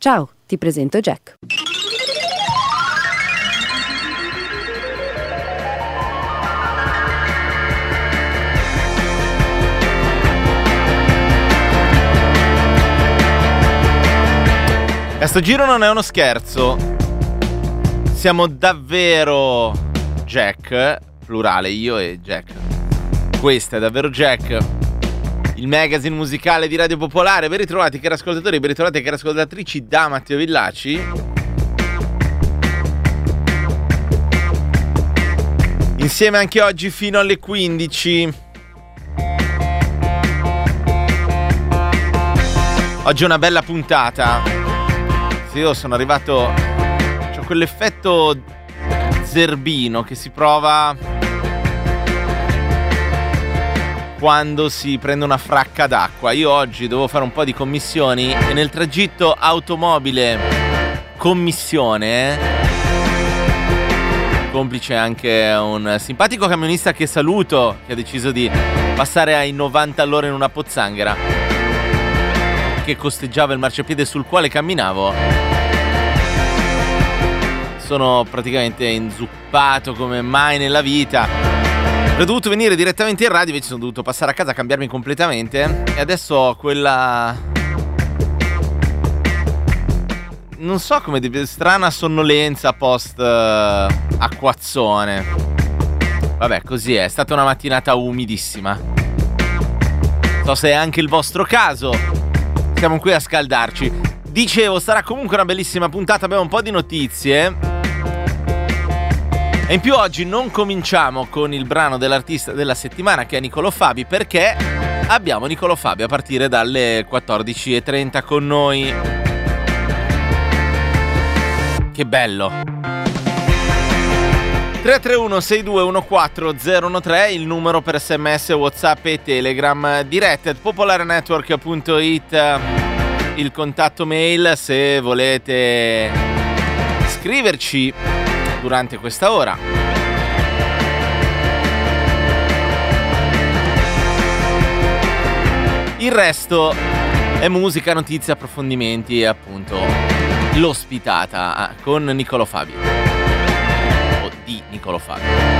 Ciao, ti presento Jack. E sto giro non è uno scherzo. Siamo davvero Jack, plurale, io e Jack. Questa è davvero Jack, il magazine musicale di Radio Popolare. Ben ritrovati cari ascoltatori, ben ritrovati cari ascoltatrici da Matteo Villaci. Insieme anche oggi fino alle 15. Oggi è una bella puntata. Sì, io sono arrivato, c'ho quell'effetto zerbino che si prova quando si prende una fracca d'acqua. Io oggi devo fare un po' di commissioni e nel tragitto automobile commissione, complice anche un simpatico camionista che saluto, che ha deciso di passare ai 90 all'ora in una pozzanghera che costeggiava il marciapiede sul quale camminavo. Sono praticamente inzuppato come mai nella vita. Ho dovuto venire direttamente in radio, invece sono dovuto passare a casa a cambiarmi completamente. E adesso ho quella, non so come dire, strana sonnolenza post acquazzone. Vabbè, così è stata una mattinata umidissima. Non so se è anche il vostro caso. Siamo qui a scaldarci. Dicevo, sarà comunque una bellissima puntata, abbiamo un po' di notizie. E in più oggi non cominciamo con il brano dell'artista della settimana, che è Nicolò Fabi, perché abbiamo Nicolò Fabi a partire dalle 14:30 con noi. Che bello. 331-6214013, il numero per SMS, WhatsApp e Telegram. Dirette at popolarenetwork.it, il contatto mail se volete scriverci durante questa ora. Il resto è musica, notizie, approfondimenti e appunto l'ospitata con Nicolò Fabi. Di Nicolò Fabi.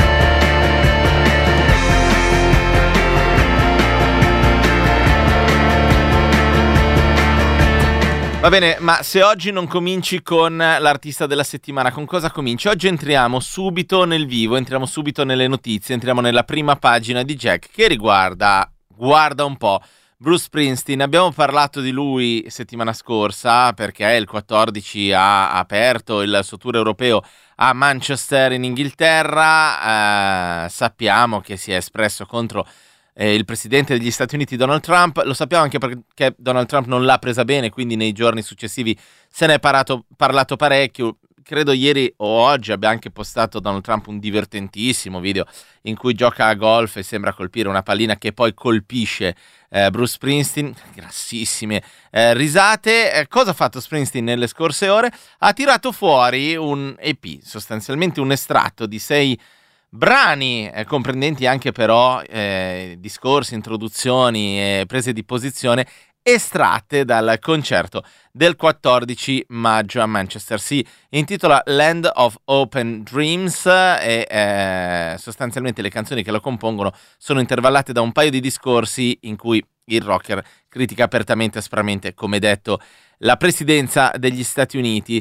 Va bene, ma se oggi non cominci con l'artista della settimana, con cosa cominci? Oggi entriamo subito nel vivo, entriamo subito nelle notizie, entriamo nella prima pagina di Jack che riguarda, guarda un po', Bruce Springsteen. Abbiamo parlato di lui settimana scorsa perché il 14 ha aperto il suo tour europeo a Manchester in Inghilterra. Sappiamo che si è espresso contro il presidente degli Stati Uniti Donald Trump. Lo sappiamo anche perché Donald Trump non l'ha presa bene, quindi nei giorni successivi se ne è parlato parecchio. Credo ieri o oggi abbia anche postato Donald Trump un divertentissimo video in cui gioca a golf e sembra colpire una pallina che poi colpisce Bruce Springsteen. Grassissime risate. Cosa ha fatto Springsteen nelle scorse ore? Ha tirato fuori un EP, sostanzialmente un estratto di 6 brani, comprendenti anche però discorsi, introduzioni e prese di posizione estratte dal concerto del 14 maggio a Manchester. Si intitola Land of Open Dreams e sostanzialmente le canzoni che lo compongono sono intervallate da un paio di discorsi in cui il rocker critica apertamente e aspramente, come detto, la presidenza degli Stati Uniti.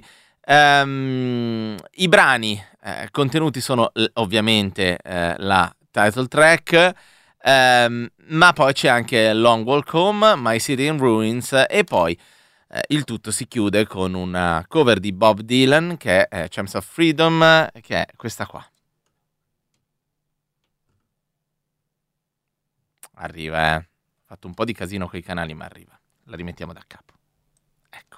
I brani contenuti sono ovviamente la title track, ma poi c'è anche Long Walk Home, My City in Ruins e poi il tutto si chiude con una cover di Bob Dylan che è Champs of Freedom, che è questa qua. Arriva, ho fatto un po' di casino coi canali, ma arriva. La rimettiamo da capo. Ecco.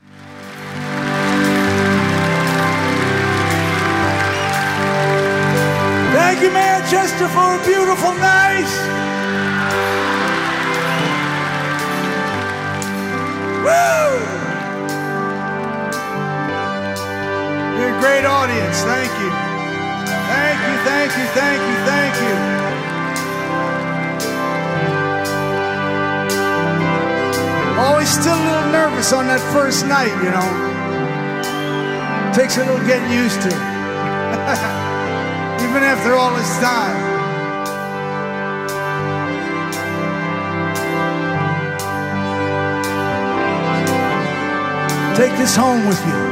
Thank you, Manchester, for a beautiful night. Woo! You're a great audience. Thank you. Thank you, thank you, thank you, thank you. Always still a little nervous on that first night, you know. Takes a little getting used to. Even after all this time. Take this home with you.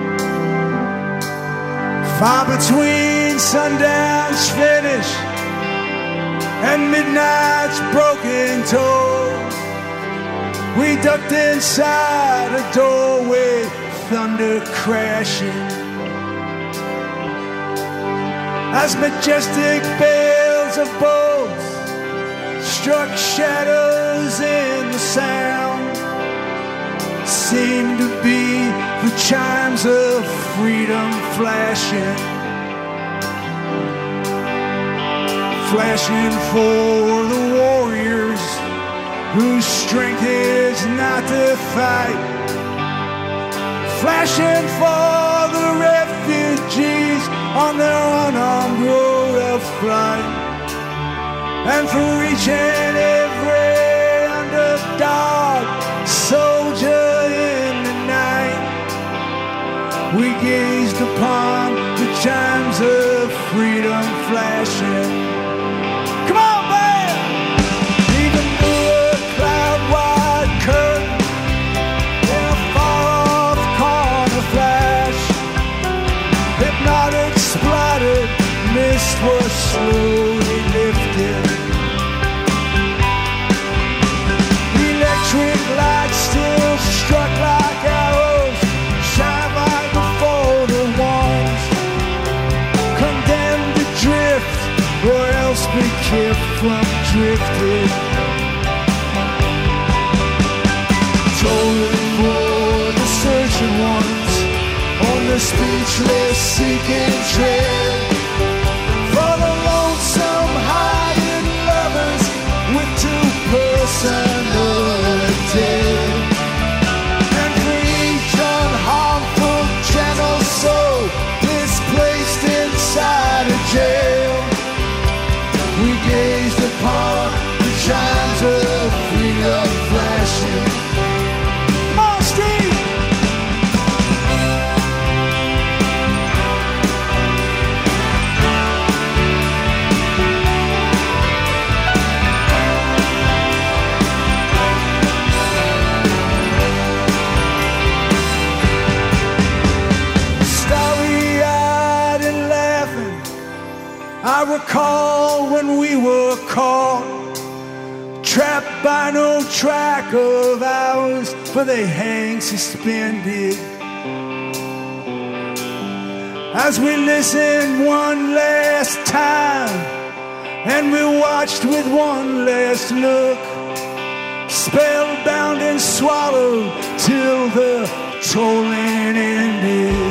Far between sundown's finish and midnight's broken toe, we ducked inside a doorway, thunder crashing, as majestic bells of boats struck shadows in the sound. Seemed to be the chimes of freedom flashing, flashing for the warriors whose strength is not to fight, flashing for the refugees on their unarmed road of flight, and for each and every underdog soldier in the night. We gazed upon the chimes of freedom flashing. Come on, man! Even through a cloud-wide curtain in a far-off corner flash, hypnotic splattered mist was slowly lifted. Electric lights still struck like arrows, shine right before the ones condemned to drift, or else be kept from drifting. Tolling for the searching ones on the speechless seeking trail, for the lonesome hiding lovers with two personalities, and for each unharmful gentle soul displaced inside a jail. We gazed upon the chimes of freedom flashing. Come on, Steve! Starry-eyed and laughing, I recall when we were caught, trapped by no track of ours, for they hang suspended. As we listened one last time, and we watched with one last look, spellbound and swallowed till the tolling ended.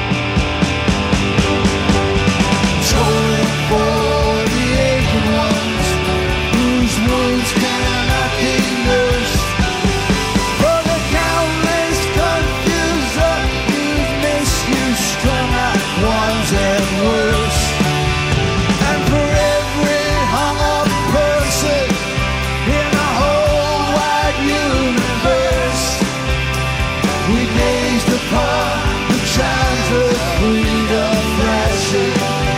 Tolling for the aching ones whose wounds cannot be nursed, for the countless confused, abused, misused, strung out ones and worse, and for every hung-up person in the whole wide universe, we gazed upon the chimes of freedom flashing.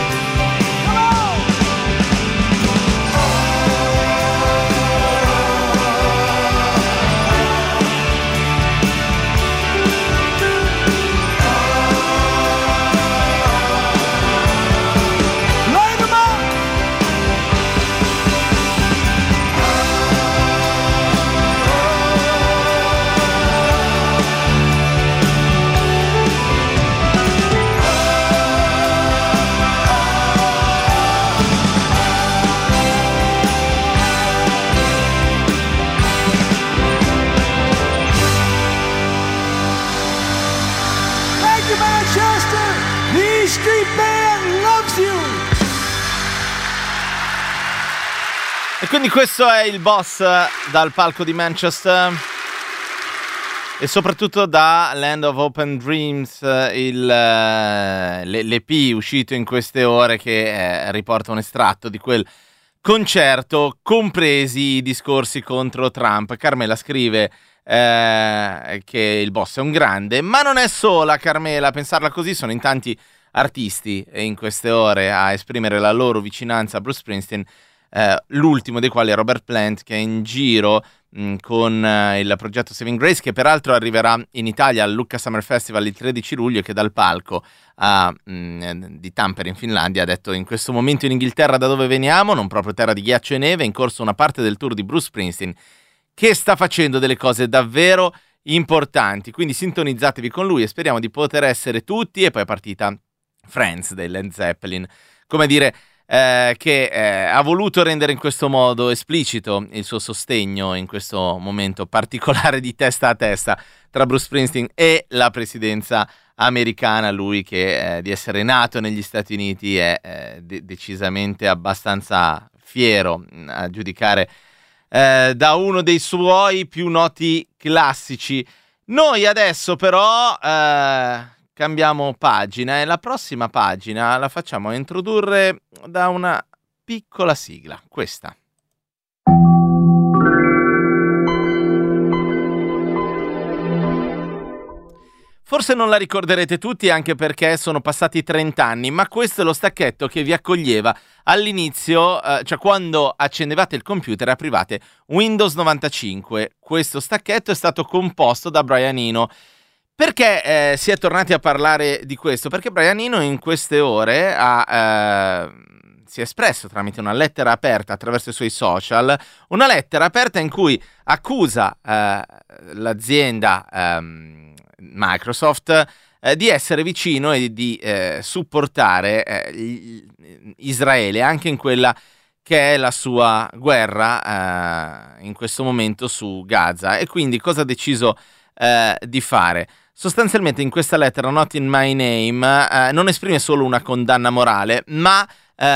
E quindi questo è il Boss dal palco di Manchester e soprattutto da Land of Open Dreams, l'EP uscito in queste ore che riporta un estratto di quel concerto, compresi i discorsi contro Trump. Carmela scrive: che il boss è un grande, ma non è sola Carmela, a pensarla così sono in tanti artisti in queste ore a esprimere la loro vicinanza a Bruce Springsteen, l'ultimo dei quali è Robert Plant, che è in giro con il progetto Saving Grace, che peraltro arriverà in Italia al Lucca Summer Festival il 13 luglio, che dal palco di Tampere in Finlandia ha detto: in questo momento in Inghilterra, da dove veniamo, non proprio terra di ghiaccio e neve, è in corso una parte del tour di Bruce Springsteen che sta facendo delle cose davvero importanti, quindi sintonizzatevi con lui e speriamo di poter essere tutti. E poi è partita Friends dei Led Zeppelin, come dire che ha voluto rendere in questo modo esplicito il suo sostegno in questo momento particolare di testa a testa tra Bruce Springsteen e la presidenza americana. Lui che di essere nato negli Stati Uniti è decisamente abbastanza fiero, a giudicare da uno dei suoi più noti classici. Noi adesso però cambiamo pagina e la prossima pagina la facciamo introdurre da una piccola sigla, questa. Forse non la ricorderete tutti, anche perché sono passati 30 anni, ma questo è lo stacchetto che vi accoglieva all'inizio, cioè quando accendevate il computer e aprivate Windows 95. Questo stacchetto è stato composto da Brian Eno. Perché si è tornati a parlare di questo? Perché Brian Eno in queste ore si è espresso tramite una lettera aperta attraverso i suoi social, una lettera aperta in cui accusa l'azienda Microsoft di essere vicino e di supportare Israele anche in quella che è la sua guerra in questo momento su Gaza. E quindi cosa ha deciso di fare? Sostanzialmente in questa lettera Not in My Name non esprime solo una condanna morale, ma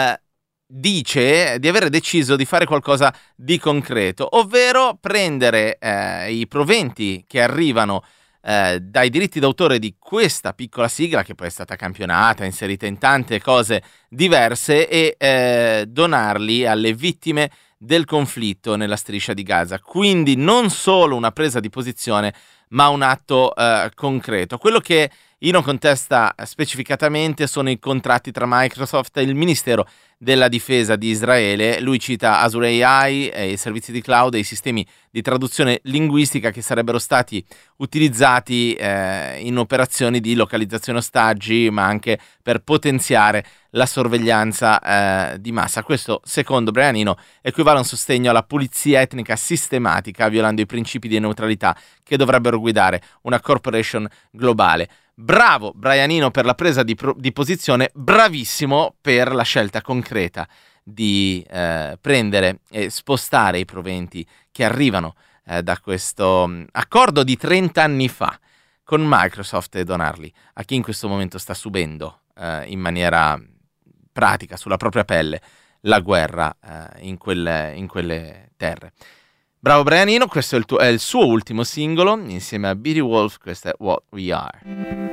dice di avere deciso di fare qualcosa di concreto, ovvero prendere i proventi che arrivano dai diritti d'autore di questa piccola sigla, che poi è stata campionata, inserita in tante cose diverse, e donarli alle vittime del conflitto nella striscia di Gaza. Quindi non solo una presa di posizione, ma un atto concreto. Quello che Eno contesta specificatamente sono i contratti tra Microsoft e il Ministero della Difesa di Israele. Lui cita Azure AI, i servizi di cloud e i sistemi di traduzione linguistica che sarebbero stati utilizzati in operazioni di localizzazione ostaggi, ma anche per potenziare la sorveglianza di massa. Questo, secondo Brian Eno, equivale a un sostegno alla pulizia etnica sistematica, violando i principi di neutralità che dovrebbero guidare una corporation globale. Bravo Brian Eno per la presa di posizione, bravissimo per la scelta concreta di prendere e spostare i proventi che arrivano da questo accordo di 30 anni fa con Microsoft e donarli a chi in questo momento sta subendo in maniera pratica, sulla propria pelle, la guerra in quelle terre. Bravo Brian Eno, questo è il suo ultimo singolo insieme a Beatty Wolf, questo è What We Are.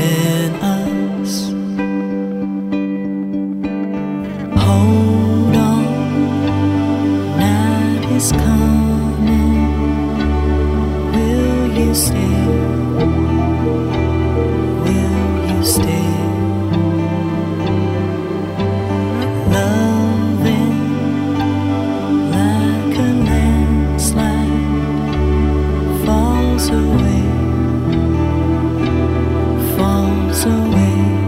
in us. Hold on, night is coming. Will you stay? Will you stay? Loving like a landslide falls away, falls away.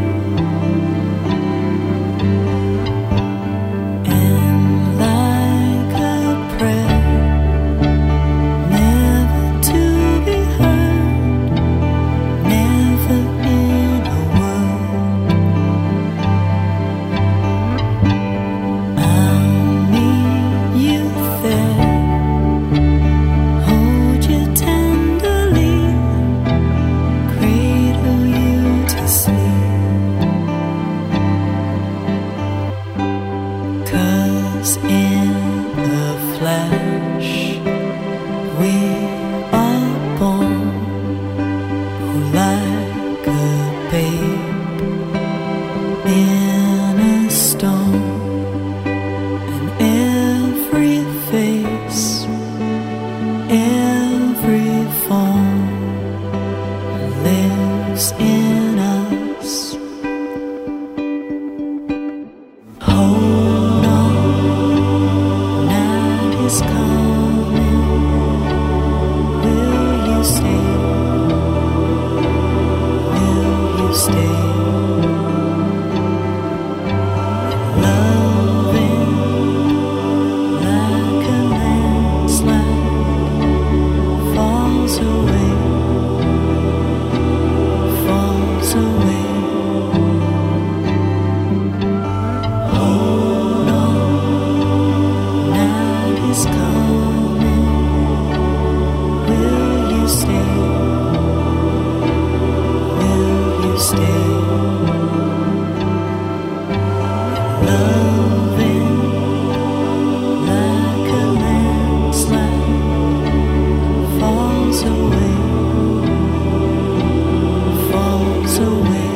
And like a prayer, never to be heard, never in a word. I'll meet you there, hold you tenderly, cradle you to sleep. 'Cause in the flesh we are born, who like a babe in a stone, and every face, every form lives in us. Hold on, night is coming. Will you stay? Will you stay? Loving like a landslide falls away, falls away. Hold on, night is coming. Will you stay? Will you stay? Loving like a landslide falls away, falls away.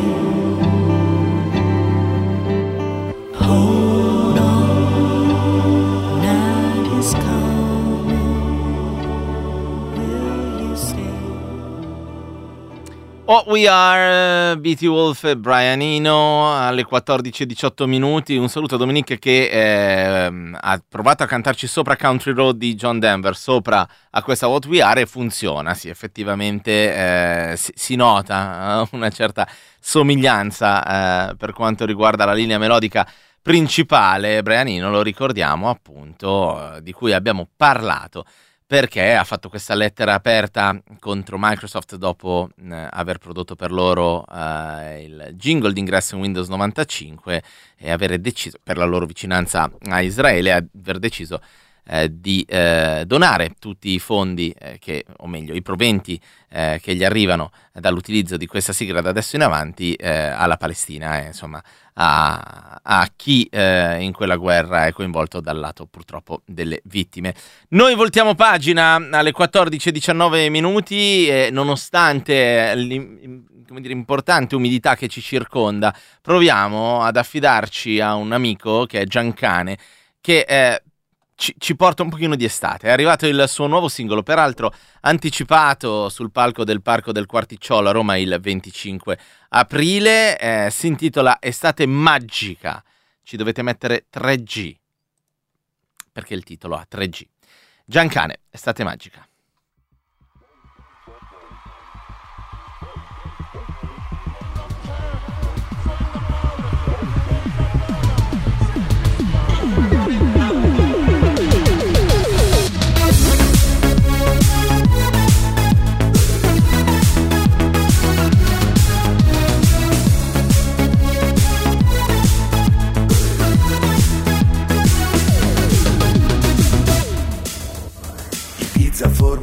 Hold on, night is coming. Will you stay? Oh, We Are, BT Wolf e Brian Eno alle 14:18 minuti. Un saluto a Dominique che ha provato a cantarci sopra Country Road di John Denver, sopra a questa What We Are, e funziona, sì, effettivamente si nota una certa somiglianza per quanto riguarda la linea melodica principale. Brian Eno, lo ricordiamo appunto, di cui abbiamo parlato perché ha fatto questa lettera aperta contro Microsoft dopo aver prodotto per loro il jingle d'ingresso in Windows 95 e avere deciso, per la loro vicinanza a Israele, aver deciso di donare tutti i fondi o meglio i proventi che gli arrivano dall'utilizzo di questa sigla da adesso in avanti alla Palestina, insomma a chi in quella guerra è coinvolto dal lato purtroppo delle vittime. Noi voltiamo pagina alle 14:19 minuti e nonostante l'importante umidità che ci circonda, proviamo ad affidarci a un amico che è Giancane, che ci porta un pochino di estate. È arrivato il suo nuovo singolo, peraltro anticipato sul palco del Parco del Quarticciolo a Roma il 25 aprile. Si intitola Estate Magica. Ci dovete mettere 3G, perché il titolo ha 3G. Giancane, Estate Magica. For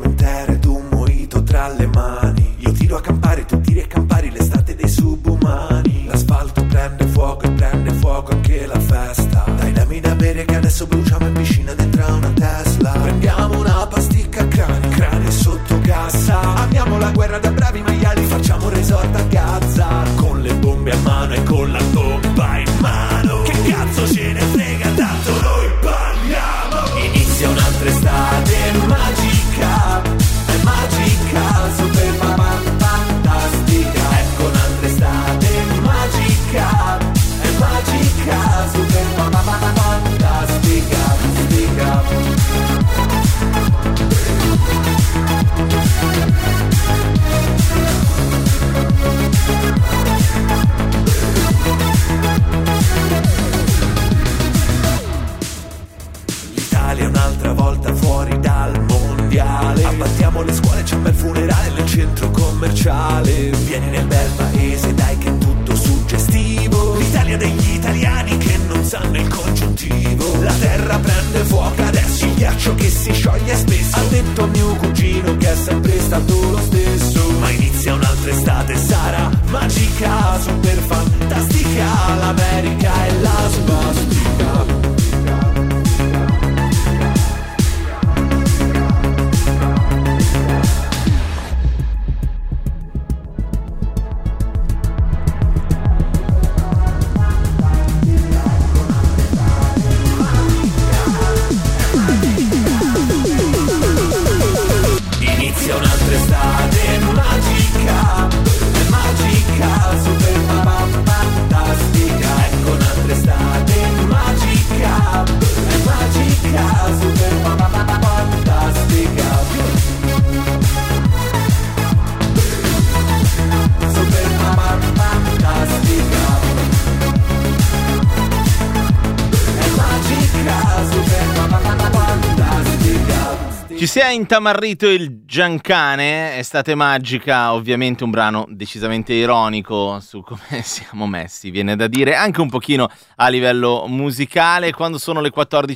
e con la coppa in mano. Che cazzo ce ne frega, tanto noi parliamo. Inizia un'altra estate magica, è magica, super fantastica. Ecco un'altra estate magica, è magica, super fantastica, fantastica. L'Italia un'altra volta fuori dal mondiale. Abbattiamo le scuole, c'è un bel funerale nel centro commerciale. Vieni nel bel paese, dai che è tutto suggestivo. L'Italia degli italiani che non sanno il congiuntivo. La terra prende fuoco adesso, il ghiaccio che si scioglie spesso. Ha detto mio cugino che è sempre stato lo stesso. Ma inizia un'altra estate, sarà magica, super fantastica. L'America è la svastica. Inizia un'altra estate magica, è magica, super fantastica. Ecco un'altra estate magica, è magica, super fantastica. Super fantastica. È magica, super fantastica. Ci si è intamarrito il Giancane, estate magica, ovviamente un brano decisamente ironico su come siamo messi, viene da dire, anche un pochino a livello musicale, quando sono le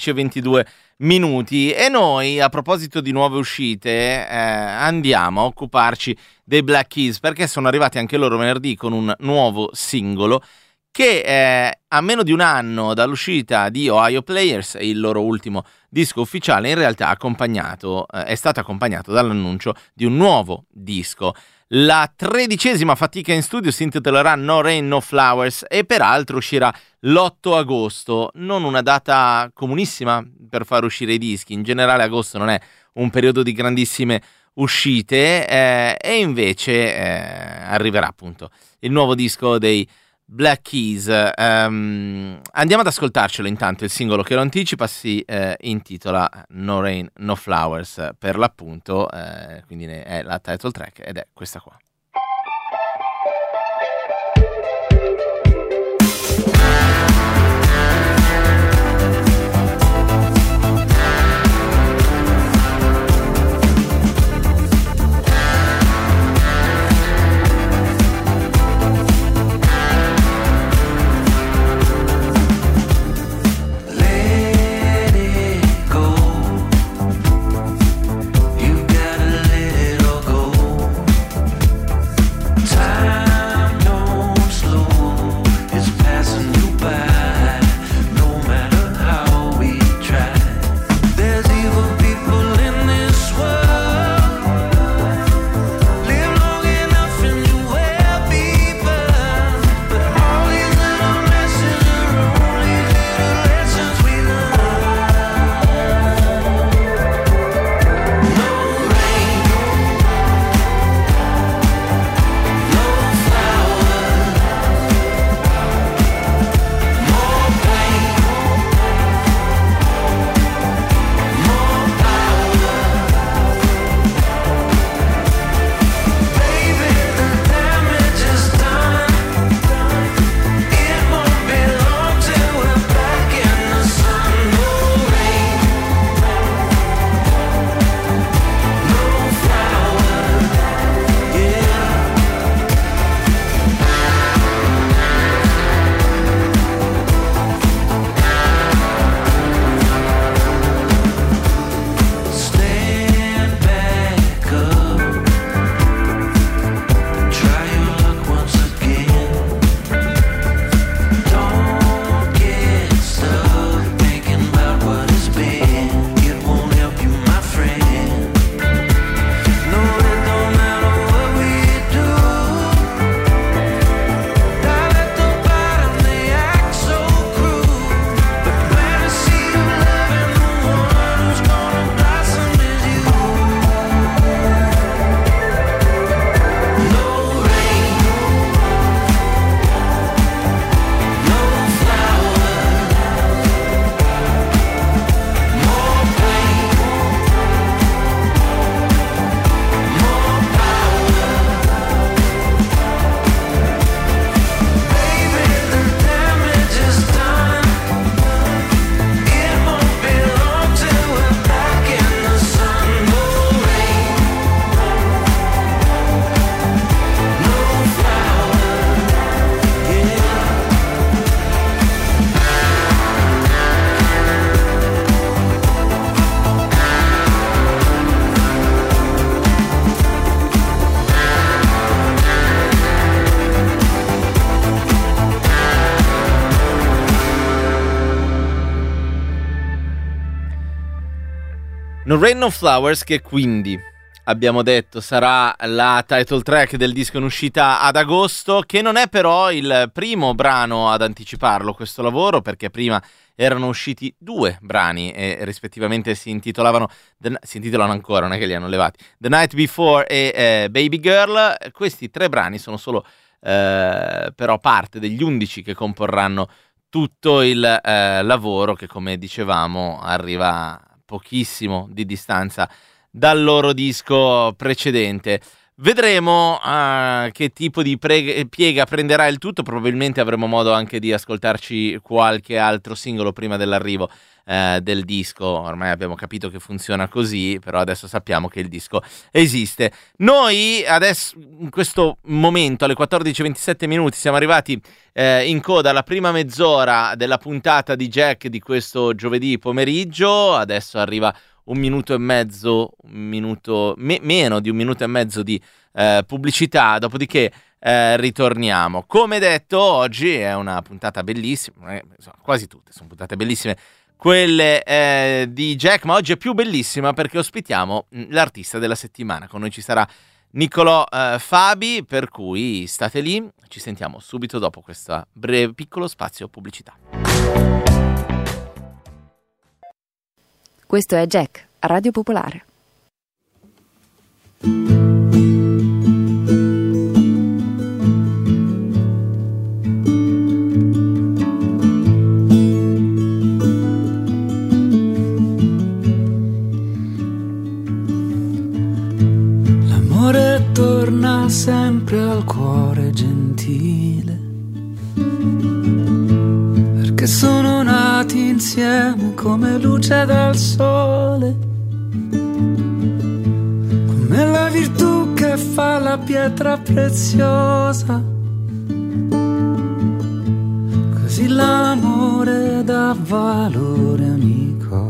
14:22 e noi, a proposito di nuove uscite, andiamo a occuparci dei Black Keys, perché sono arrivati anche loro venerdì con un nuovo singolo che a meno di un anno dall'uscita di Ohio Players, il loro ultimo disco ufficiale, in realtà è stato accompagnato dall'annuncio di un nuovo disco. La 13ª fatica in studio si intitolerà No Rain No Flowers e peraltro uscirà l'8 agosto, non una data comunissima per far uscire i dischi. In generale agosto non è un periodo di grandissime uscite e invece arriverà appunto il nuovo disco dei Black Keys. Andiamo ad ascoltarcelo intanto. Il singolo che lo anticipa si intitola No Rain No Flowers per l'appunto, quindi è la title track ed è questa qua. You gotta let it all go. No Rain No Flowers, che quindi abbiamo detto sarà la title track del disco in uscita ad agosto, che non è però il primo brano ad anticiparlo questo lavoro, perché prima erano usciti 2 brani e rispettivamente si intitolano ancora, non è che li hanno levati, The Night Before e Baby Girl. Questi 3 brani sono solo però parte degli 11 che comporranno tutto il lavoro, che come dicevamo arriva pochissimo di distanza dal loro disco precedente. Vedremo che tipo di piega prenderà il tutto. Probabilmente avremo modo anche di ascoltarci qualche altro singolo prima dell'arrivo del disco. Ormai abbiamo capito che funziona così, però adesso sappiamo che il disco esiste. Noi adesso, in questo momento, alle 14:27 minuti, siamo arrivati in coda alla prima mezz'ora della puntata di Jack di questo giovedì pomeriggio. Adesso arriva meno di un minuto e mezzo di pubblicità, dopodiché ritorniamo. Come detto, oggi è una puntata bellissima, quasi tutte sono puntate bellissime quelle di Jack, ma oggi è più bellissima perché ospitiamo l'artista della settimana. Con noi ci sarà Niccolò Fabi, per cui state lì, ci sentiamo subito dopo questo piccolo spazio pubblicità. Questo è Jack, a Radio Popolare. L'amore torna sempre al cuore gentile, perché sono nati insieme come luce dal sole, come la virtù che fa la pietra preziosa, così l'amore dà valore a ogni cosa.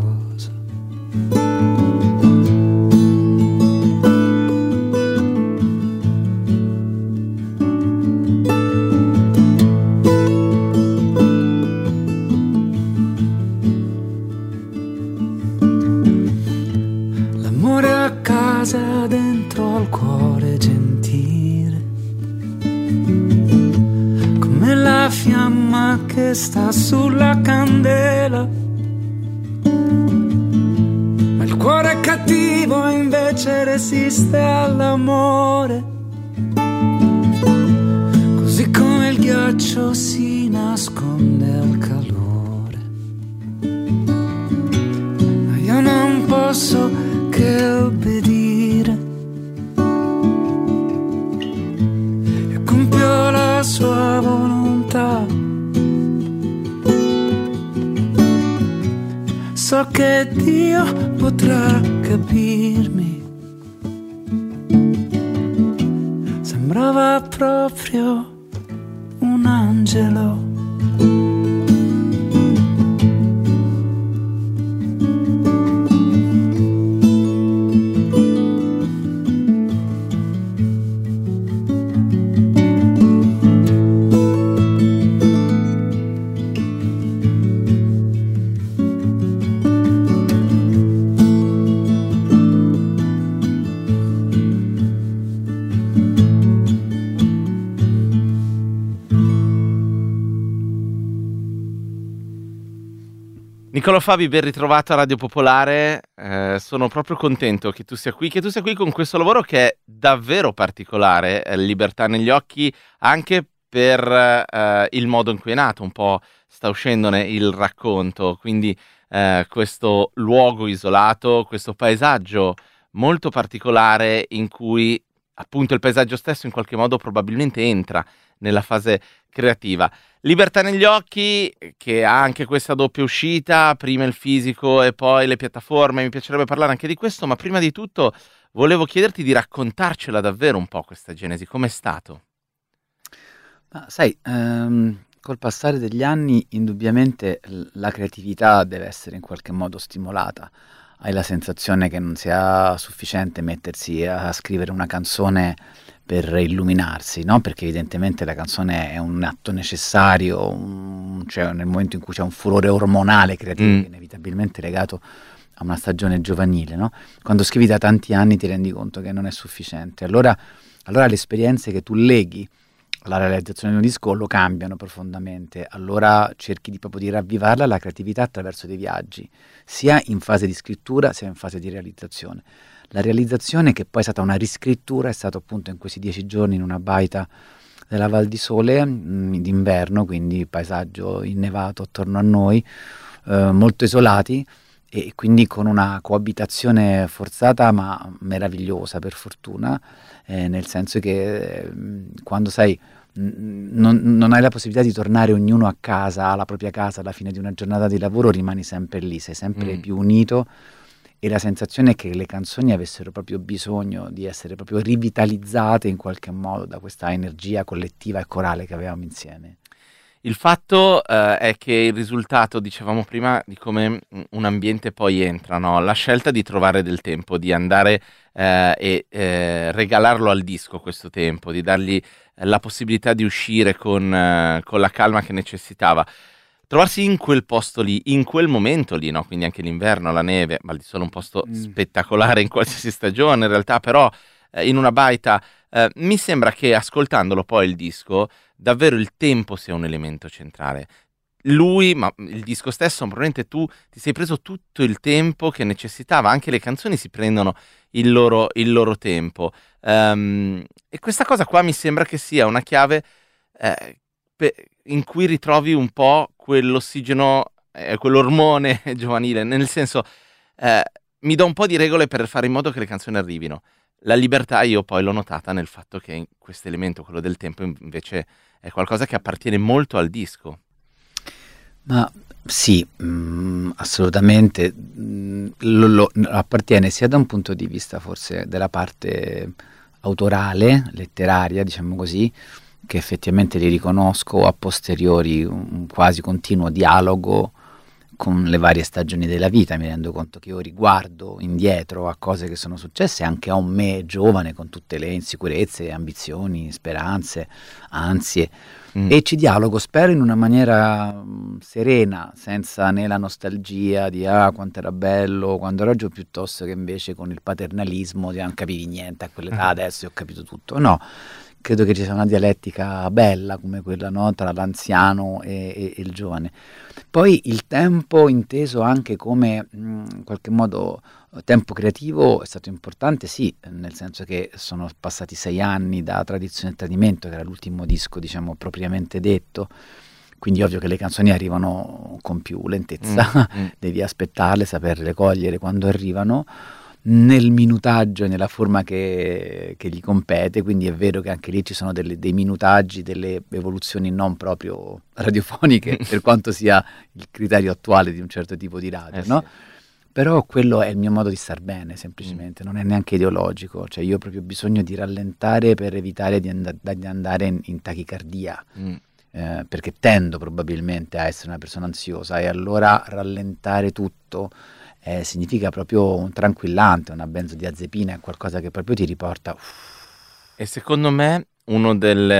Dentro al cuore gentile, come la fiamma che sta sulla candela, ma il cuore cattivo invece resiste all'amore, così come il ghiaccio si nasconde al calore. Ma io non posso che obbedire, sua volontà. So che Dio potrà capirmi, sembrava proprio un angelo. Niccolò Fabi, ben ritrovato a Radio Popolare. Sono proprio contento che tu sia qui con questo lavoro che è davvero particolare, Libertà negli occhi, anche per il modo in cui è nato, un po' sta uscendone il racconto, quindi questo luogo isolato, questo paesaggio molto particolare in cui appunto il paesaggio stesso in qualche modo probabilmente entra nella fase creativa. Libertà negli occhi, che ha anche questa doppia uscita, prima il fisico e poi le piattaforme. Mi piacerebbe parlare anche di questo, ma prima di tutto volevo chiederti di raccontarcela davvero un po' questa genesi, com'è stato? Ma sai, col passare degli anni indubbiamente la creatività deve essere in qualche modo stimolata. Hai la sensazione che non sia sufficiente mettersi a scrivere una canzone per illuminarsi, no? Perché evidentemente la canzone è un atto necessario, cioè nel momento in cui c'è un furore ormonale creativo che è inevitabilmente legato a una stagione giovanile, no? Quando scrivi da tanti anni ti rendi conto che non è sufficiente. Allora le esperienze che tu leghi alla realizzazione di un disco lo cambiano profondamente. Allora cerchi proprio di ravvivarla, la creatività, attraverso dei viaggi, sia in fase di scrittura sia in fase di realizzazione. La realizzazione, che poi è stata una riscrittura, è stato appunto in questi 10 giorni in una baita della Val di Sole, d'inverno, quindi paesaggio innevato attorno a noi, molto isolati, e quindi con una coabitazione forzata ma meravigliosa, per fortuna, nel senso che quando sai non hai la possibilità di tornare ognuno a casa, alla propria casa, alla fine di una giornata di lavoro, rimani sempre lì, sei sempre più unito, e la sensazione è che le canzoni avessero proprio bisogno di essere proprio rivitalizzate in qualche modo da questa energia collettiva e corale che avevamo insieme. Il fatto è che il risultato, dicevamo prima, di come un ambiente poi entra, no? La scelta di trovare del tempo, di andare e regalarlo al disco questo tempo, di dargli la possibilità di uscire con la calma che necessitava. Trovarsi in quel posto lì, in quel momento lì, no? Quindi anche l'inverno, la neve, Val di Sole è un posto spettacolare in qualsiasi stagione in realtà, però in una baita, mi sembra che ascoltandolo poi il disco, davvero il tempo sia un elemento centrale. Lui, ma il disco stesso, probabilmente tu ti sei preso tutto il tempo che necessitava, anche le canzoni si prendono il loro tempo. E questa cosa qua mi sembra che sia una chiave in cui ritrovi un po' quell'ossigeno, quell'ormone giovanile, nel senso mi do un po' di regole per fare in modo che le canzoni arrivino. La libertà io poi l'ho notata nel fatto che questo elemento, quello del tempo, invece è qualcosa che appartiene molto al disco. Ma sì, assolutamente, lo appartiene sia da un punto di vista forse della parte autorale, letteraria, diciamo così, che effettivamente li riconosco a posteriori, un quasi continuo dialogo con le varie stagioni della vita. Mi rendo conto che io riguardo indietro a cose che sono successe anche a un me giovane, con tutte le insicurezze, ambizioni, speranze, ansie, e ci dialogo, spero in una maniera serena, senza né la nostalgia di quanto era bello quando ero giù, piuttosto che invece con il paternalismo di non capivi niente a quell'età, adesso ho capito tutto. No, credo che ci sia una dialettica bella come quella, no? Tra l'anziano e il giovane. Poi il tempo inteso anche come in qualche modo tempo creativo è stato importante, sì, nel senso che sono passati 6 anni da Tradizione e Tradimento, che era l'ultimo disco, diciamo, propriamente detto, quindi ovvio che le canzoni arrivano con più lentezza, devi aspettarle, saperle cogliere quando arrivano, nel minutaggio e nella forma che gli compete, quindi è vero che anche lì ci sono dei minutaggi, delle evoluzioni non proprio radiofoniche, per quanto sia il criterio attuale di un certo tipo di radio, no? Sì. Però quello è il mio modo di star bene, semplicemente, non è neanche ideologico, cioè io ho proprio bisogno di rallentare per evitare di andare in tachicardia, perché tendo probabilmente a essere una persona ansiosa, e allora rallentare tutto significa proprio un tranquillante, una benzodiazepina, è qualcosa che proprio ti riporta. E secondo me uno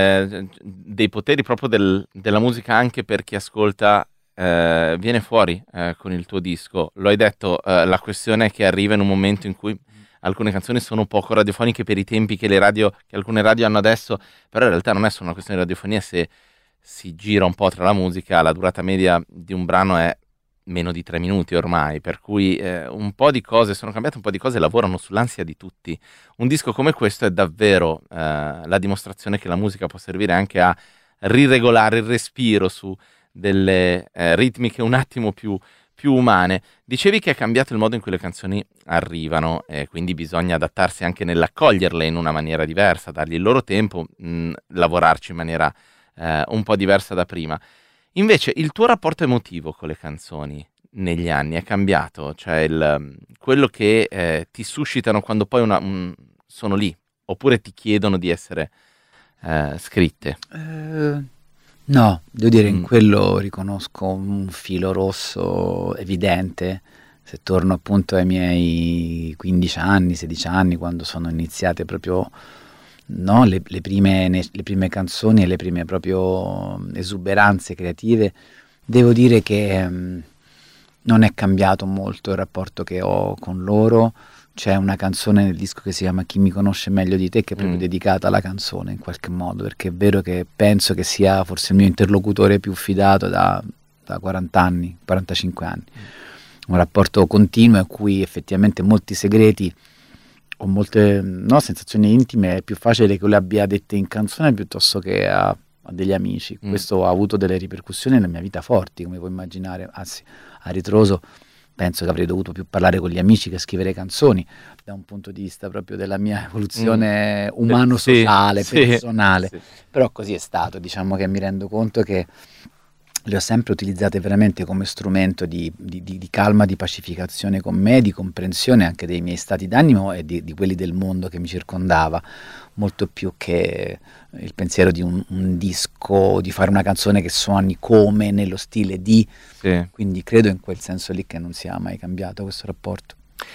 dei poteri proprio della musica, anche per chi ascolta, viene fuori con il tuo disco. Lo hai detto, la questione è che arriva in un momento in cui alcune canzoni sono poco radiofoniche per i tempi che alcune radio hanno adesso, però in realtà non è solo una questione di radiofonia. Se si gira un po' tra la musica, la durata media di un brano è meno di 3 minuti ormai, per cui un po' di cose sono cambiate, un po' di cose lavorano sull'ansia di tutti. Un disco come questo è davvero la dimostrazione che la musica può servire anche a riregolare il respiro su delle ritmiche un attimo più umane. Dicevi che è cambiato il modo in cui le canzoni arrivano, quindi bisogna adattarsi anche nell'accoglierle in una maniera diversa, dargli il loro tempo, lavorarci in maniera un po' diversa da prima. Invece il tuo rapporto emotivo con le canzoni negli anni è cambiato? Cioè quello che ti suscitano quando poi sono lì, oppure ti chiedono di essere scritte? No, devo dire, in quello riconosco un filo rosso evidente. Se torno appunto ai miei 15 anni, 16 anni, quando sono iniziate proprio, no, le prime canzoni e le prime proprio esuberanze creative, devo dire che non è cambiato molto il rapporto che ho con loro. C'è una canzone nel disco che si chiama Chi mi conosce meglio di te, che è proprio dedicata alla canzone in qualche modo, perché è vero che penso che sia forse il mio interlocutore più fidato da 40 anni, 45 anni. Un rapporto continuo in cui effettivamente molti segreti o molte sensazioni intime è più facile che le abbia dette in canzone piuttosto che a degli amici. Questo ha avuto delle ripercussioni nella mia vita forti, come puoi immaginare, anzi a ritroso penso che avrei dovuto più parlare con gli amici che scrivere canzoni, da un punto di vista proprio della mia evoluzione umano-sociale, personale. Sì. Però così è stato, diciamo che mi rendo conto che le ho sempre utilizzate veramente come strumento di calma, di pacificazione con me, di comprensione anche dei miei stati d'animo e di quelli del mondo che mi circondava, molto più che il pensiero di un disco, di fare una canzone che suoni come, nello stile di, quindi credo in quel senso lì che non sia mai cambiato questo rapporto.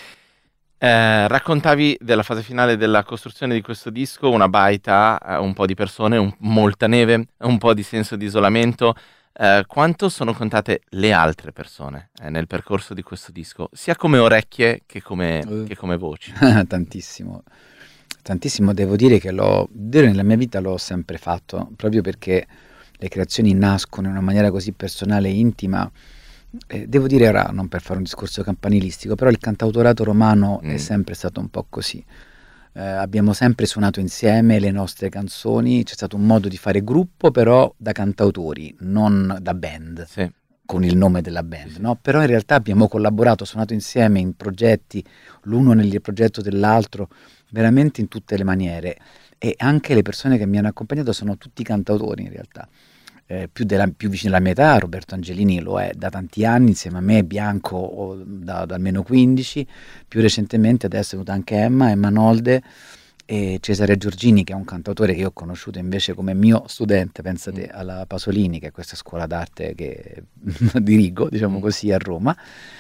Raccontavi della fase finale della costruzione di questo disco, una baita, un po' di persone, molta neve, un po' di senso di isolamento. Quanto sono contate le altre persone nel percorso di questo disco, sia come orecchie che come voci? Tantissimo, devo dire che nella mia vita l'ho sempre fatto, proprio perché le creazioni nascono in una maniera così personale e intima. Devo dire ora, non per fare un discorso campanilistico, però il cantautorato romano è sempre stato un po' così. Abbiamo sempre suonato insieme le nostre canzoni, c'è stato un modo di fare gruppo però da cantautori, non da band, con il nome della band, no? Però in realtà abbiamo collaborato, suonato insieme in progetti, l'uno nel progetto dell'altro, veramente in tutte le maniere, e anche le persone che mi hanno accompagnato sono tutti cantautori in realtà. Più vicino alla mia età, Roberto Angelini lo è da tanti anni, insieme a me, Bianco da almeno 15, più recentemente adesso è venuta anche Emma Nolde e Cesare Giorgini, che è un cantautore che io ho conosciuto invece come mio studente, pensate, alla Pasolini, che è questa scuola d'arte che dirigo, diciamo così, a Roma,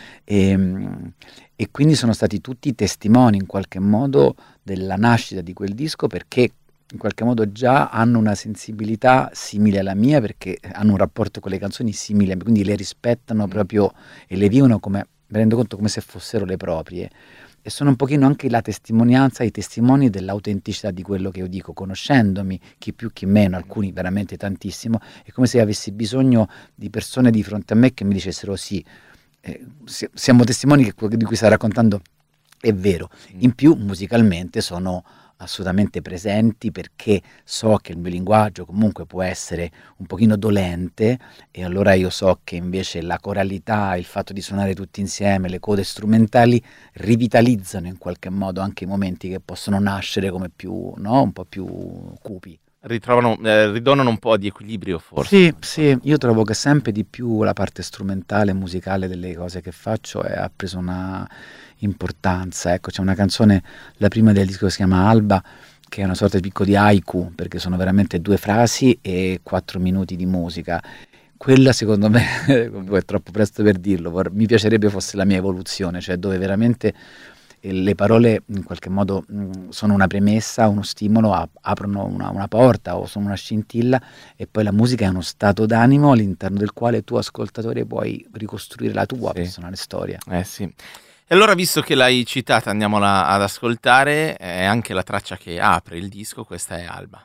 e quindi sono stati tutti testimoni in qualche modo della nascita di quel disco, perché in qualche modo già hanno una sensibilità simile alla mia, perché hanno un rapporto con le canzoni simile, quindi le rispettano proprio e le vivono come, mi rendo conto, come se fossero le proprie, e sono un pochino anche la testimonianza, i testimoni dell'autenticità di quello che io dico, conoscendomi, chi più chi meno, alcuni veramente tantissimo, è come se avessi bisogno di persone di fronte a me che mi dicessero sì, siamo testimoni che quello di cui stai raccontando è vero. In più musicalmente sono assolutamente presenti, perché so che il mio linguaggio comunque può essere un pochino dolente, e allora io so che invece la coralità, il fatto di suonare tutti insieme, le code strumentali rivitalizzano in qualche modo anche i momenti che possono nascere come più, no? Un po' più cupi. Ridonano un po' di equilibrio forse. Sì, io trovo che sempre di più la parte strumentale, musicale delle cose che faccio ha preso una importanza. Ecco, c'è una canzone, la prima del disco, che si chiama Alba, che è una sorta di picco di haiku, perché sono veramente 2 frasi e 4 minuti di musica. Quella secondo me, è troppo presto per dirlo, mi piacerebbe fosse la mia evoluzione, cioè dove veramente le parole in qualche modo sono una premessa, uno stimolo, aprono una porta o sono una scintilla, e poi la musica è uno stato d'animo all'interno del quale tu, ascoltatore, puoi ricostruire la tua personale storia. Sì. E allora, visto che l'hai citata, andiamola ad ascoltare. È anche la traccia che apre il disco, questa è Alba.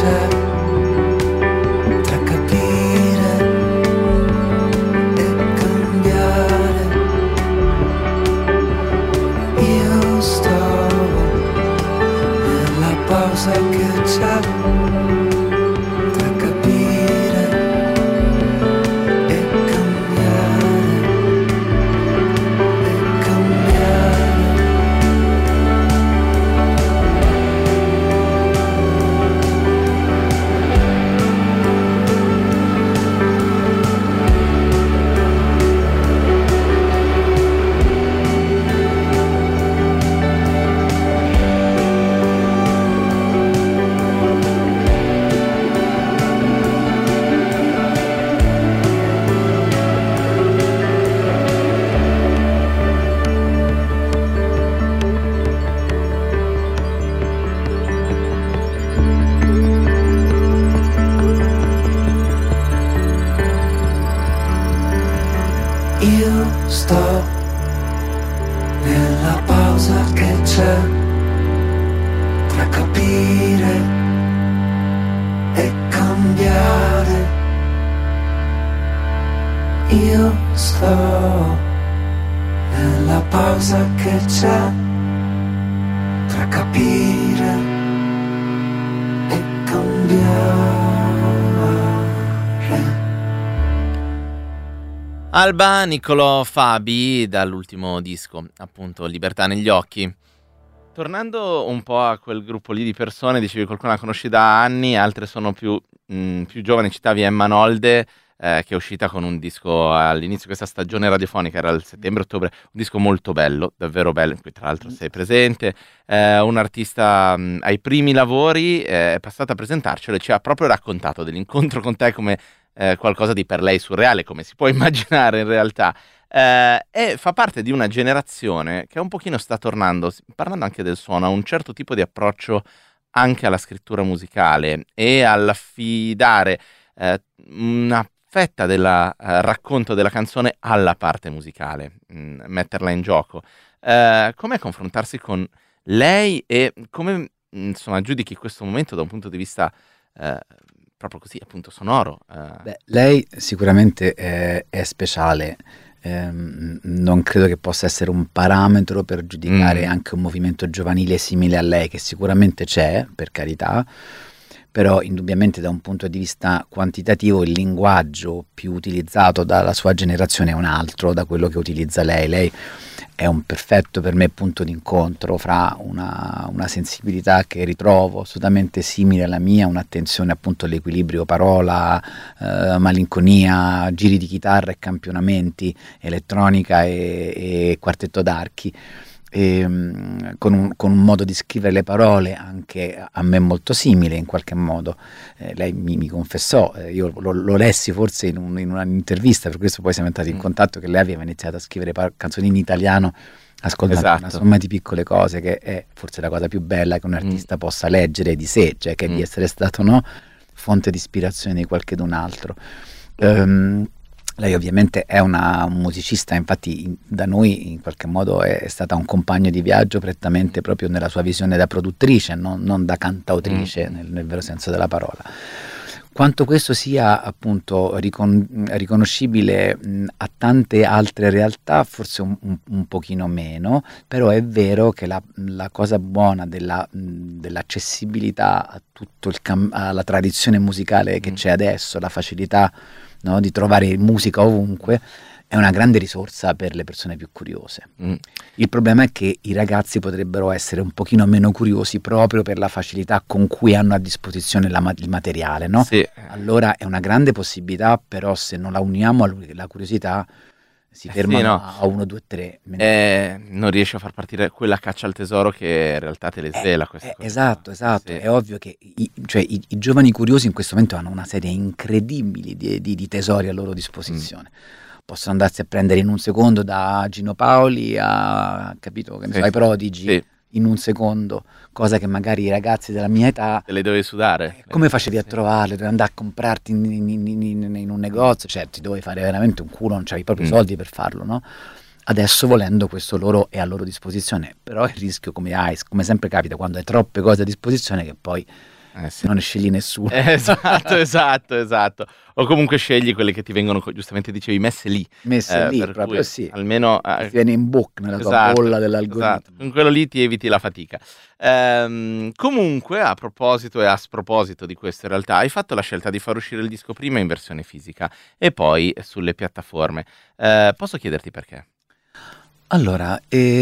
c'è tra capire e cambiare. Io sto nella pausa che c'è tra capire e cambiare, e cambiare. Io sto nella pausa che c'è tra capire e cambiare. Io sto nella pausa che c'è tra capire e cambiare. Alba, Niccolò Fabi, dall'ultimo disco, appunto, Libertà negli occhi. Tornando un po' a quel gruppo lì di persone, dicevi qualcuno la conosci da anni, altre sono più giovani, citavi Emma Nolde, che è uscita con un disco all'inizio di questa stagione radiofonica, era il settembre-ottobre, un disco molto bello, davvero bello, in cui tra l'altro sei presente, un artista ai primi lavori, è passata a presentarcelo e ci ha proprio raccontato dell'incontro con te come qualcosa di per lei surreale, come si può immaginare in realtà, e fa parte di una generazione che un pochino sta tornando, parlando anche del suono, a un certo tipo di approccio anche alla scrittura musicale e all'affidare una fetta del racconto della canzone alla parte musicale, metterla in gioco. Com'è confrontarsi con lei e come insomma giudichi questo momento da un punto di vista proprio così, appunto, sonoro? Beh, lei sicuramente è speciale, non credo che possa essere un parametro per giudicare anche un movimento giovanile simile a lei, che sicuramente c'è, per carità, però indubbiamente da un punto di vista quantitativo il linguaggio più utilizzato dalla sua generazione è un altro da quello che utilizza lei. Lei è un perfetto per me punto d'incontro fra una sensibilità che ritrovo assolutamente simile alla mia, un'attenzione appunto all'equilibrio parola, malinconia, giri di chitarra e campionamenti, elettronica e quartetto d'archi. Con un modo di scrivere le parole anche a me molto simile in qualche modo. Lei mi confessò, io lo lessi forse in un'intervista, per questo poi siamo entrati in contatto, che lei aveva iniziato a scrivere canzoni in italiano ascoltando una somma di piccole cose, che è forse la cosa più bella che un artista possa leggere di sé, cioè che di essere stato fonte di ispirazione di qualchedun altro. Lei ovviamente è un musicista, infatti da noi in qualche modo è stata un compagno di viaggio prettamente proprio nella sua visione da produttrice, non da cantautrice nel vero senso della parola. Quanto questo sia appunto riconoscibile a tante altre realtà, forse un pochino meno, però è vero che la cosa buona dell'accessibilità a tutto alla tradizione musicale che c'è adesso, la facilità, no, di trovare musica ovunque, è una grande risorsa per le persone più curiose. Il problema è che i ragazzi potrebbero essere un pochino meno curiosi proprio per la facilità con cui hanno a disposizione il materiale, no? Sì. Allora è una grande possibilità, però se non la uniamo alla curiosità si fermano a 1, 2, 3. Non riesci a far partire quella caccia al tesoro che in realtà te le svela questa cosa. Esatto. Sì. È ovvio che i giovani curiosi in questo momento hanno una serie incredibile di tesori a loro disposizione. Possono andarsi a prendere in un secondo da Gino Paoli a, capito, che ne so, ai Prodigi, in un secondo, cosa che magari i ragazzi della mia età te le dovevi sudare. Come facevi a trovarle? Dovevi andare a comprarti in un negozio, cioè ti dovevi fare veramente un culo, non c'avevi proprio i soldi per farlo, no? Adesso volendo questo loro è a loro disposizione, però il rischio come sempre capita quando hai troppe cose a disposizione che poi Sì. Non ne scegli nessuno. Esatto. O comunque scegli quelle che ti vengono, giustamente dicevi, messe lì. Messe lì, per proprio cui sì. Almeno Ti viene in bocca nella tua bolla dell'algoritmo. Esatto. Con quello lì ti eviti la fatica. Comunque, a proposito e a sproposito di questo, in realtà, hai fatto la scelta di far uscire il disco prima in versione fisica e poi sulle piattaforme. Posso chiederti perché? Allora,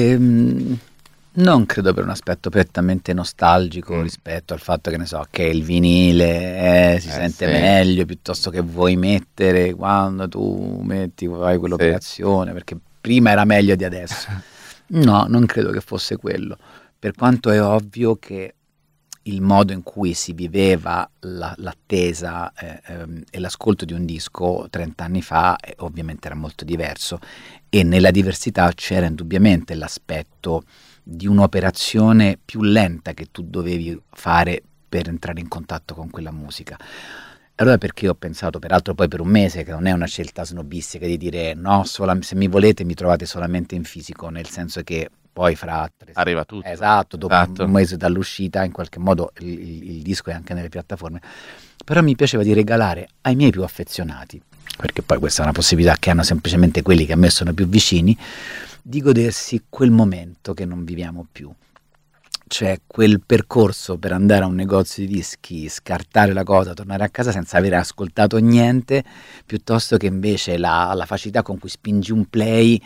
non credo per un aspetto prettamente nostalgico rispetto al fatto che ne so, che il vinile si sente meglio piuttosto che vuoi mettere quando tu fai quell'operazione, perché prima era meglio di adesso. No, non credo che fosse quello, per quanto è ovvio che il modo in cui si viveva l'attesa e l'ascolto di un disco 30 anni fa ovviamente era molto diverso, e nella diversità c'era indubbiamente l'aspetto di un'operazione più lenta che tu dovevi fare per entrare in contatto con quella musica. Allora perché ho pensato, peraltro poi per un mese, che non è una scelta snobistica di dire no, se mi volete mi trovate solamente in fisico, nel senso che poi fra arriva tutto. Esatto, dopo un mese dall'uscita in qualche modo il disco è anche nelle piattaforme. Però mi piaceva di regalare ai miei più affezionati, perché poi questa è una possibilità che hanno semplicemente quelli che a me sono più vicini, di godersi quel momento che non viviamo più. Cioè quel percorso per andare a un negozio di dischi, scartare la cosa, tornare a casa senza aver ascoltato niente, piuttosto che invece la facilità con cui spingi un play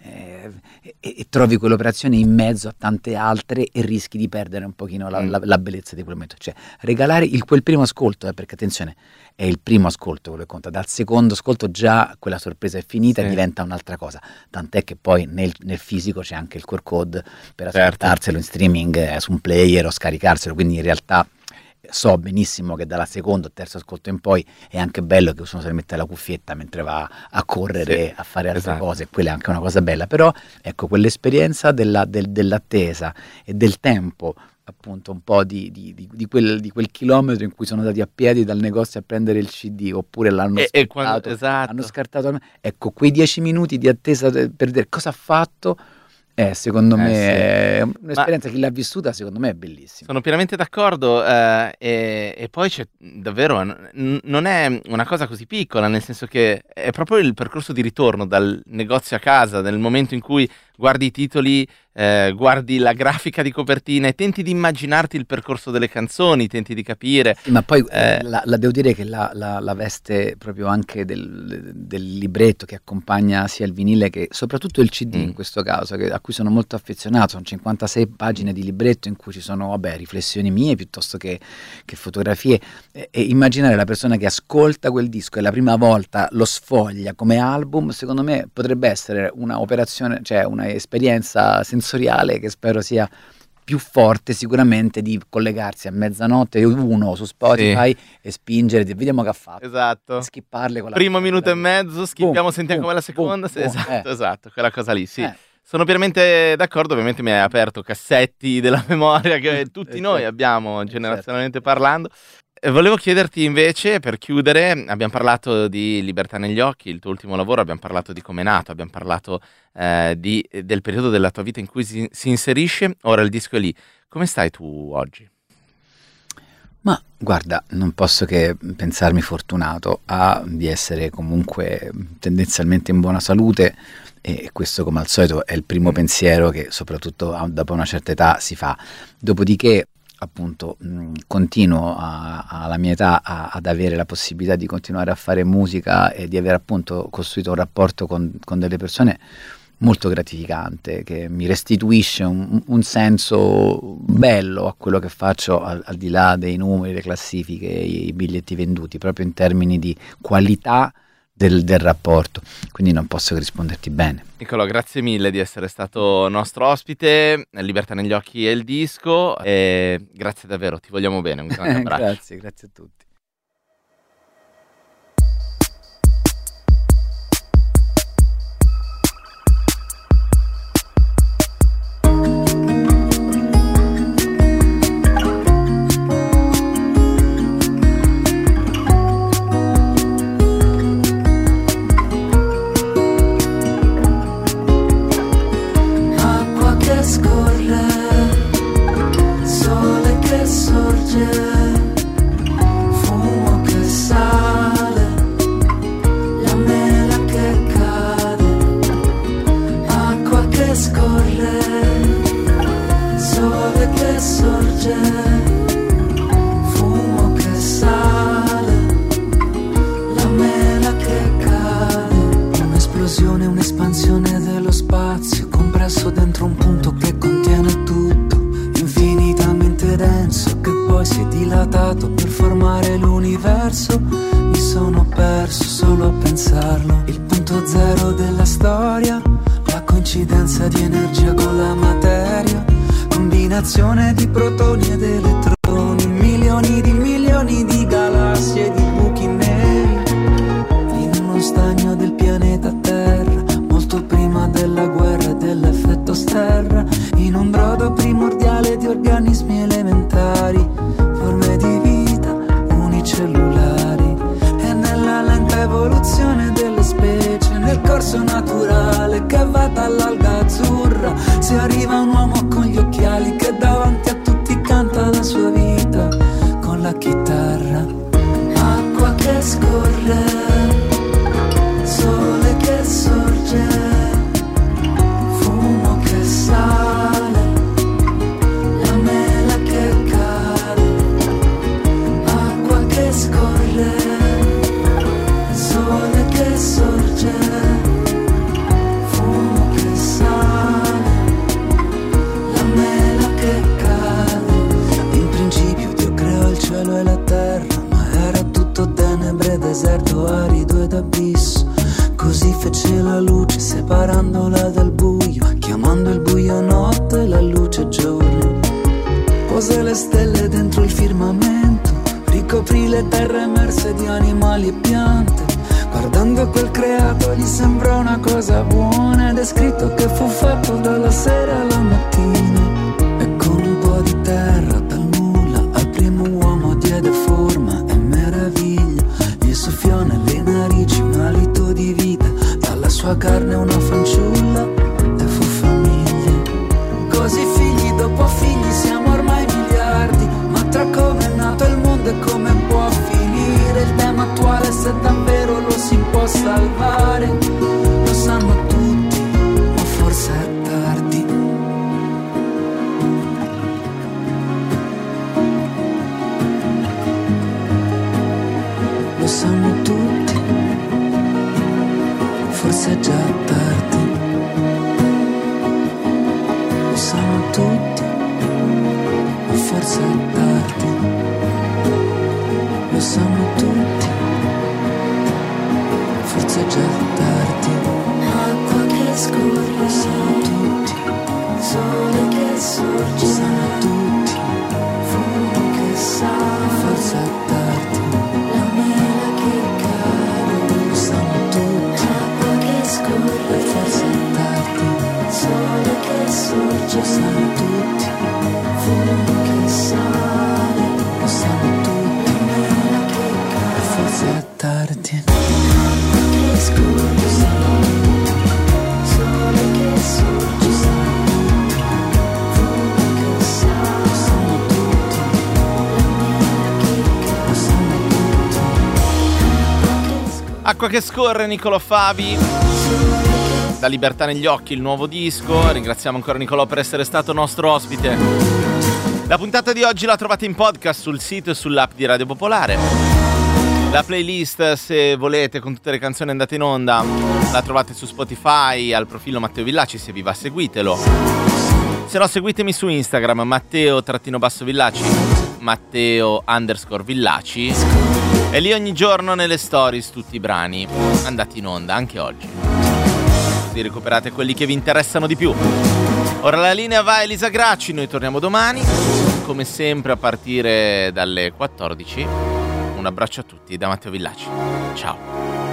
e trovi quell'operazione in mezzo a tante altre e rischi di perdere un pochino la bellezza di quel momento. Cioè regalare quel primo ascolto, perché attenzione, è il primo ascolto quello che conta, dal secondo ascolto già quella sorpresa è finita e diventa un'altra cosa, tant'è che poi nel fisico c'è anche il QR code per ascoltarselo in streaming su un player o scaricarselo, quindi in realtà so benissimo che dalla seconda o terzo ascolto in poi è anche bello che uno se ne mette la cuffietta mentre va a correre, a fare altre cose, quella è anche una cosa bella, però ecco quell'esperienza dell'attesa e del tempo, appunto un po' di quel chilometro in cui sono andati a piedi dal negozio a prendere il CD, oppure l'hanno scartato, hanno scartato, ecco quei 10 minuti di attesa per vedere cosa ha fatto. Secondo me è un'esperienza, chi l'ha vissuta secondo me è bellissima. Sono pienamente d'accordo, e poi c'è davvero, non è una cosa così piccola, nel senso che è proprio il percorso di ritorno dal negozio a casa, nel momento in cui guardi i titoli, guardi la grafica di copertina e tenti di immaginarti il percorso delle canzoni, tenti di capire. Sì, ma poi la devo dire che la veste proprio anche del libretto che accompagna sia il vinile che soprattutto il CD in questo caso, a cui sono molto affezionato, sono 56 pagine di libretto in cui ci sono riflessioni mie piuttosto che fotografie, e immaginare la persona che ascolta quel disco e la prima volta lo sfoglia come album, secondo me potrebbe essere una operazione, cioè una esperienza sensoriale che spero sia più forte sicuramente di collegarsi a mezzanotte uno su Spotify e spingere, vediamo che ha fatto, esatto, skipparle con la primo minuto e mezzo, skippiamo, sentiamo come la seconda, esatto, quella cosa lì, sì. Sono pienamente d'accordo, ovviamente mi hai aperto cassetti della memoria che tutti noi abbiamo generazionalmente parlando. Volevo chiederti invece, per chiudere, abbiamo parlato di Libertà negli occhi, il tuo ultimo lavoro, abbiamo parlato di come è nato, abbiamo parlato del periodo della tua vita in cui si inserisce, ora il disco è lì. Come stai tu oggi? Ma guarda, non posso che pensarmi fortunato di essere comunque tendenzialmente in buona salute, e questo come al solito è il primo pensiero che soprattutto dopo una certa età si fa. Dopodiché appunto continuo alla mia età ad avere la possibilità di continuare a fare musica e di aver appunto costruito un rapporto con delle persone molto gratificante, che mi restituisce un senso bello a quello che faccio, al di là dei numeri, le classifiche, i biglietti venduti, proprio in termini di qualità del rapporto, quindi non posso che risponderti bene. Niccolò, grazie mille di essere stato nostro ospite. Libertà negli occhi è il disco, e grazie davvero, ti vogliamo bene, un grande abbraccio. Grazie a tutti. Scorre, sole che sorge, perso, mi sono perso solo a pensarlo. Il punto zero della storia, la coincidenza di energia con la materia, combinazione di protoni ed elettroni, milioni di galassie e di buchi neri, in uno stagno del pianeta Terra, molto prima della guerra e dell'effetto Sterra, in un brodo primordiale di organismi elementari, forme di vita unicellulari, e nella lenta evoluzione delle specie, nel corso naturale che va dall'alga azzurra, si arriva a un uomo con gli occhiali che davanti a tutti canta la sua vita con la chitarra. Acqua che scorre, sole che sorge, fumo che sale, la mela che cade. Acqua che scorre, sole che sorge, fumo che sale, la mela che cade. In principio Dio creò il cielo e la terra, ma era tutto tenebre, deserto arido ed abisso. Così fece la luce separandola dal buio, chiamando il buio notte, la luce giorno. Pose le stelle dentro il firmamento, ricoprì le terre emerse di animali e piante. Guardando quel creato gli sembrò una cosa buona, ed è scritto che fu fatto dalla sera alla mattina. E con un po' di terra dal nulla al primo uomo diede forma e meraviglia. Gli soffiò nelle narici un alito di vita, dalla sua carne una fanciulla e fu famiglia. Così figli dopo figli siamo ormai miliardi, ma tra come è nato il mondo e come può finire, il tema attuale se davvero lo si può salvare, lo sanno tutti, ma forse è tardi. Lo sanno tutti, forse è già tardi. Lo sanno tutti, ma forse è tardi. Lo sanno tutti, forse è già tardi. Acqua che scorre, lo sanno tutti. Sole che sorge, lo sanno tutti. Fumo che sale, forse è tardi. La mela che cade, lo sanno tutti. Acqua che scorre, forse è tardi. Sole che sorge, lo sanno tutti. Fumo che sale, lo sanno tutti. La mela che cade, forse è tardi. Acqua che scorre, lo sanno tutti. Sole che sorge, lo sanno tutti. Fumo che sale, lo sanno tutti. La mela che cade, lo sanno tutti. Acqua che scorre, Nicolò Fabi. Da Libertà negli occhi, il nuovo disco. Ringraziamo ancora Nicolò per essere stato nostro ospite. La puntata di oggi la trovate in podcast sul sito e sull'app di Radio Popolare. La playlist, se volete, con tutte le canzoni andate in onda, la trovate su Spotify al profilo Matteo Villaci, se vi va seguitelo. Se no seguitemi su Instagram, Matteo_Villaci, Matteo_Villaci. E lì ogni giorno nelle stories tutti i brani andati in onda, anche oggi. Così recuperate quelli che vi interessano di più. Ora la linea va a Elisa Gracci, noi torniamo domani, come sempre a partire dalle 14. Un abbraccio a tutti da Matteo Villaci. Ciao.